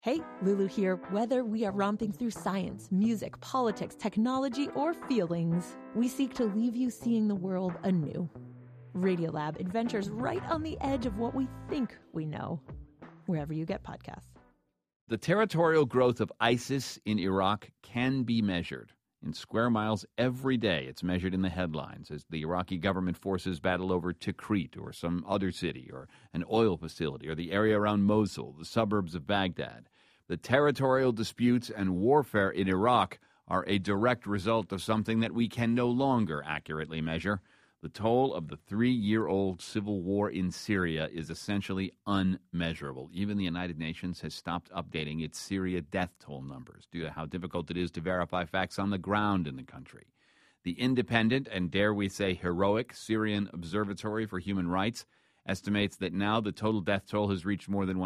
Hey, Lulu here. Whether we are romping through science, music, politics, technology, or feelings, we seek to leave you seeing the world anew. Radiolab adventures right on the edge of what we think we know, wherever you get podcasts. The territorial growth of ISIS in Iraq can be measured. In square miles every day, it's measured in the headlines as the Iraqi government forces battle over Tikrit or some other city or an oil facility or the area around Mosul, the suburbs of Baghdad. The territorial disputes and warfare in Iraq are a direct result of something that we can no longer accurately measure. The toll of the 3-year-old civil war in Syria is essentially unmeasurable. Even the United Nations has stopped updating its Syria death toll numbers due to how difficult it is to verify facts on the ground in the country. The independent and, dare we say, heroic Syrian Observatory for Human Rights estimates that now the total death toll has reached more than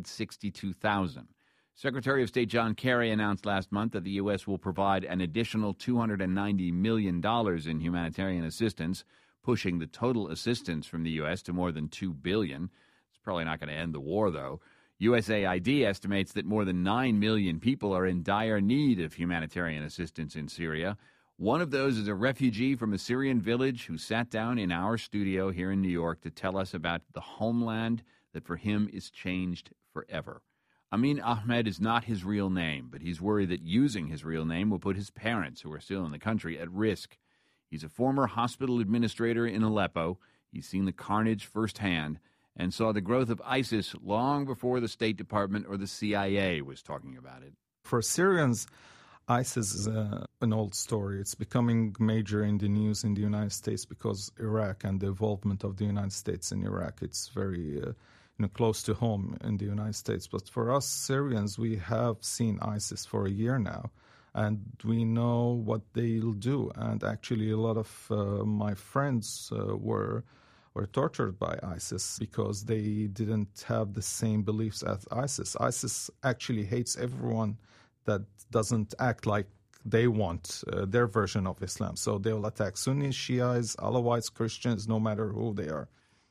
162,000. Secretary of State John Kerry announced last month that the U.S. will provide an additional $290 million in humanitarian assistance, pushing the total assistance from the U.S. to more than $2 billion. It's probably not going to end the war, though. USAID estimates that more than 9 million people are in dire need of humanitarian assistance in Syria. One of those is a refugee from a Syrian village who sat down in our studio here in New York to tell us about the homeland that for him is changed forever. Amin Ahmed is not his real name, but he's worried that using his real name will put his parents, who are still in the country, at risk. He's a former hospital administrator in Aleppo. He's seen the carnage firsthand and saw the growth of ISIS long before the State Department or the CIA was talking about it. For Syrians, ISIS is an old story. It's becoming major in the news in the United States because Iraq and the involvement of the United States in Iraq. It's very close to home in the United States. But for us Syrians, we have seen ISIS for a year now, and we know what they'll do. And actually a lot of my friends were tortured by ISIS because they didn't have the same beliefs as ISIS. ISIS actually hates everyone that doesn't act like they want their version of Islam. So they will attack Sunnis, Shiites, Alawites, Christians, no matter who they are.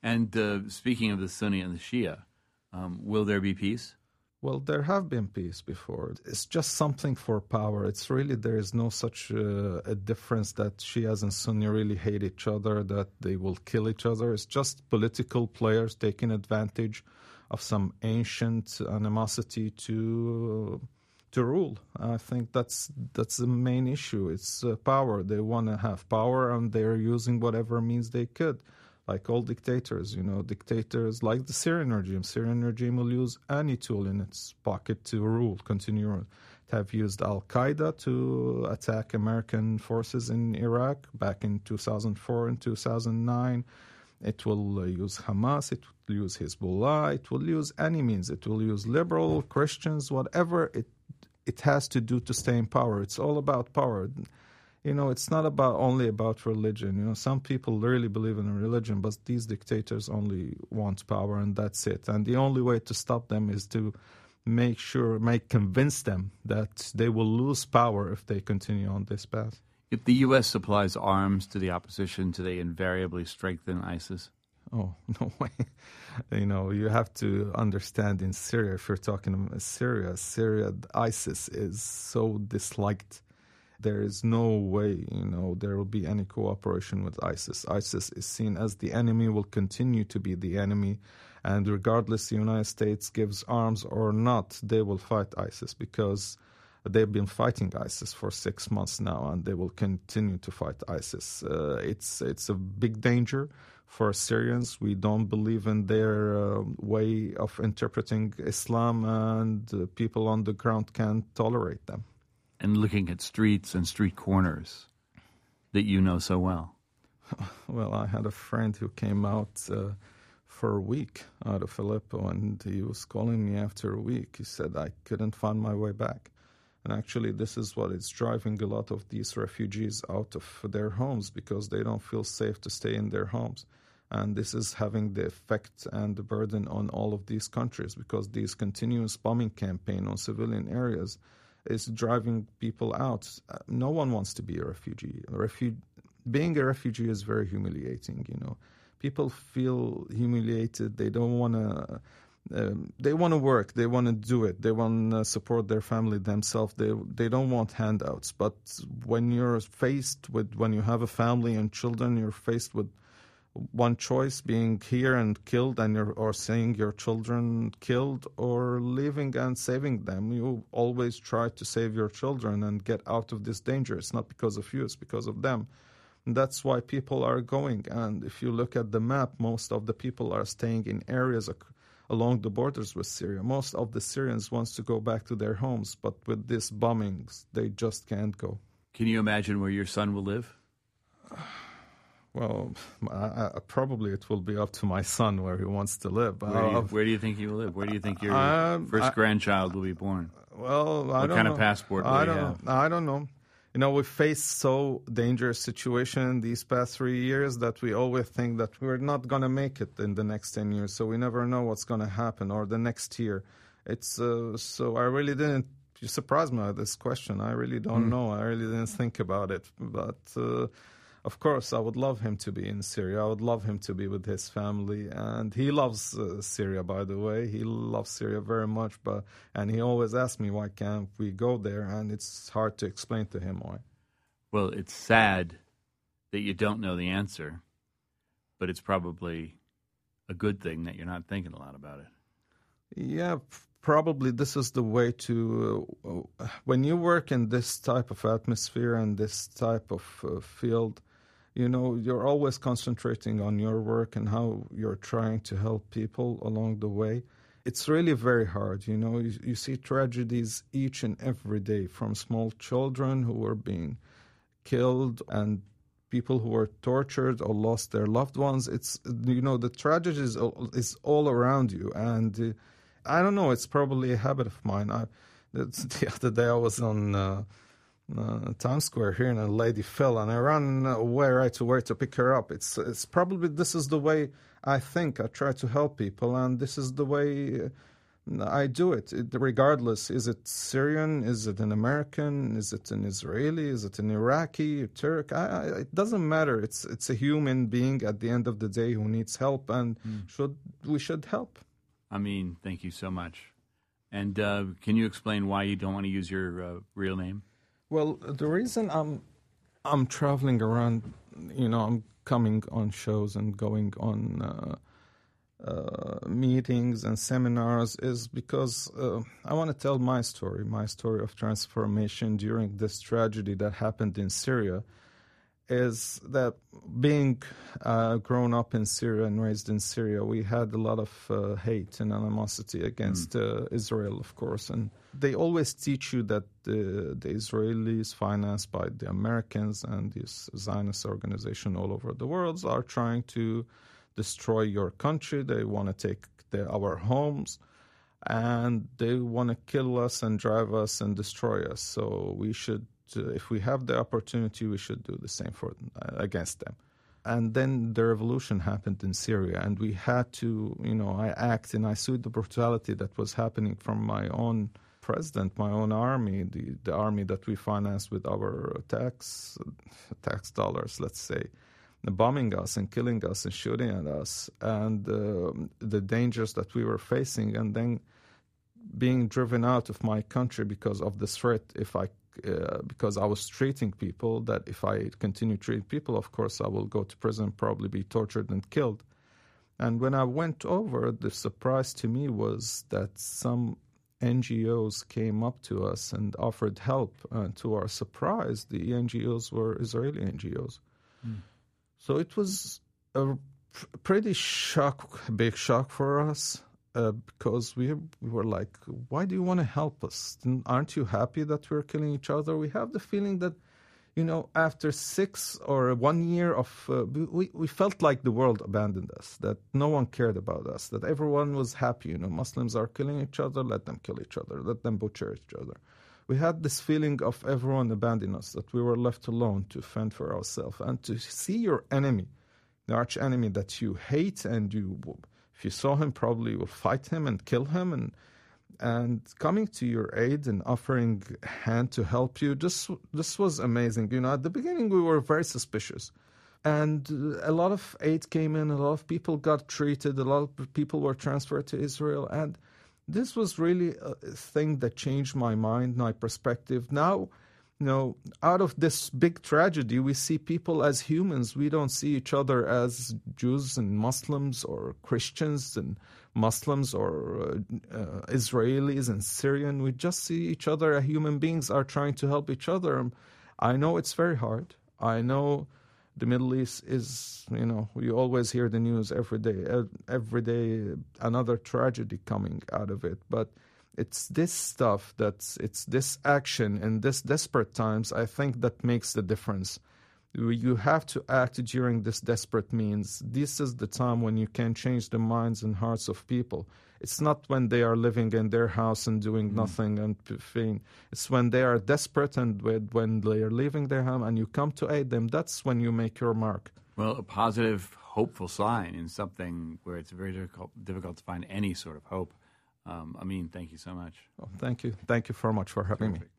And speaking of the Sunni and the Shia, will there be peace? Well, there have been peace before. It's just something for power. It's really, there is no such a difference that Shias and Sunni really hate each other, that they will kill each other. It's just political players taking advantage of some ancient animosity to rule. I think that's the main issue. It's power. They want to have power, and they're using whatever means they could. Like all dictators, dictators like the Syrian regime. Syrian regime will use any tool in its pocket to rule, continue rule. It have used Al-Qaeda to attack American forces in Iraq back in 2004 and 2009. It will use Hamas, it will use Hezbollah, it will use any means. It will use liberal, Christians, whatever it has to do to stay in power. It's all about power. It's not only about religion. Some people really believe in religion, but these dictators only want power, and that's it. And the only way to stop them is to convince them that they will lose power if they continue on this path. If the U.S. supplies arms to the opposition, do they invariably strengthen ISIS? Oh, no way. You have to understand in Syria, if you're talking about Syria, ISIS is so disliked. There is no way, there will be any cooperation with ISIS. ISIS is seen as the enemy, will continue to be the enemy. And regardless the United States gives arms or not, they will fight ISIS because they've been fighting ISIS for 6 months now, and they will continue to fight ISIS. It's a big danger for Syrians. We don't believe in their way of interpreting Islam, and people on the ground can't tolerate them. And looking at streets and street corners that you know so well. Well, I had a friend who came out for a week out of Aleppo, and he was calling me after a week. He said, I couldn't find my way back. And actually, this is what is driving a lot of these refugees out of their homes, because they don't feel safe to stay in their homes. And this is having the effect and the burden on all of these countries, because these continuous bombing campaign on civilian areas is driving people out. No one wants to be a refugee. Being a refugee is very humiliating, People feel humiliated. They don't want to they want to work, they want to do it, they want to support their family themselves. They don't want handouts. But when you have a family and children, you're faced with one choice: being here and killed, or seeing your children killed, or living and saving them. You always try to save your children and get out of this danger. It's not because of you, it's because of them. And that's why people are going. And if you look at the map, most of the people are staying in areas along the borders with Syria. Most of the Syrians want to go back to their homes, but with these bombings, they just can't go. Can you imagine where your son will live? Well, probably it will be up to my son where he wants to live. Where do you think he will live? Where do you think your first grandchild will be born? Well, what kind of passport will he have? I don't know. We faced so dangerous situation these past 3 years that we always think that we're not going to make it in the next 10 years. So we never know what's going to happen, or the next year. It's so I really didn't. You surprised me with this question. I really don't know. I really didn't think about it. But of course, I would love him to be in Syria. I would love him to be with his family. And he loves Syria, by the way. He loves Syria very much. And he always asks me, why can't we go there? And it's hard to explain to him why. Well, it's sad that you don't know the answer, but it's probably a good thing that you're not thinking a lot about it. Yeah, probably this is the way to... when you work in this type of atmosphere and this type of field... you're always concentrating on your work and how you're trying to help people along the way. It's really very hard, You see tragedies each and every day, from small children who are being killed and people who were tortured or lost their loved ones. It's, the tragedy is all around you. And I don't know, it's probably a habit of mine. The other day I was on... Times Square here, and a lady fell, and I ran away right away to pick her up. It's probably, this is the way I think. I try to help people, and this is the way I do it. Regardless, is it Syrian, is it an American, is it an Israeli, is it an Iraqi, Turk? It doesn't matter. It's a human being at the end of the day who needs help, and we should help. Amin, thank you so much. And can you explain why you don't want to use your real name? Well, the reason I'm traveling around, I'm coming on shows and going on meetings and seminars is because I want to tell my story of transformation during this tragedy that happened in Syria. Is that being grown up in Syria and raised in Syria, we had a lot of hate and animosity against Israel, of course. And they always teach you that the Israelis, financed by the Americans and this Zionist organization all over the world, are trying to destroy your country. They want to take our homes, and they want to kill us and drive us and destroy us. So we should... if we have the opportunity, we should do the same against them. And then the revolution happened in Syria, and we had to, I acted and I sued the brutality that was happening from my own president, my own army, the army that we financed with our tax dollars, let's say, bombing us and killing us and shooting at us, and the dangers that we were facing, and then being driven out of my country because of the threat because I was treating people, that if I continue treating people, of course, I will go to prison, probably be tortured and killed. And when I went over, the surprise to me was that some NGOs came up to us and offered help. To our surprise, the NGOs were Israeli NGOs. So it was a pretty big shock for us. Because we were like, why do you want to help us? Aren't you happy that we're killing each other? We have the feeling that, after 6 or 1 year of, we felt like the world abandoned us, that no one cared about us, that everyone was happy. Muslims are killing each other, let them kill each other, let them butcher each other. We had this feeling of everyone abandoning us, that we were left alone to fend for ourselves. And to see your enemy, the arch enemy that you hate, and if you saw him, probably you will fight him and kill him, and coming to your aid and offering a hand to help you. This was amazing. At the beginning we were very suspicious, And a lot of aid came in, a lot of people got treated, a lot of people were transferred to Israel. And this was really a thing that changed my mind, my perspective. Now, out of this big tragedy, we see people as humans. We don't see each other as Jews and Muslims or Christians and Muslims or Israelis and Syrian. We just see each other as human beings are trying to help each other. I know it's very hard. I know the Middle East is, we always hear the news every day, another tragedy coming out of it. But it's this stuff, it's this action in this desperate times, I think, that makes the difference. You have to act during this desperate means. This is the time when you can change the minds and hearts of people. It's not when they are living in their house and doing nothing and feeling. It's when they are desperate and when they are leaving their home and you come to aid them. That's when you make your mark. Well, a positive, hopeful sign in something where it's very difficult to find any sort of hope. Amin, thank you so much. Oh, thank you. Thank you very much for having me.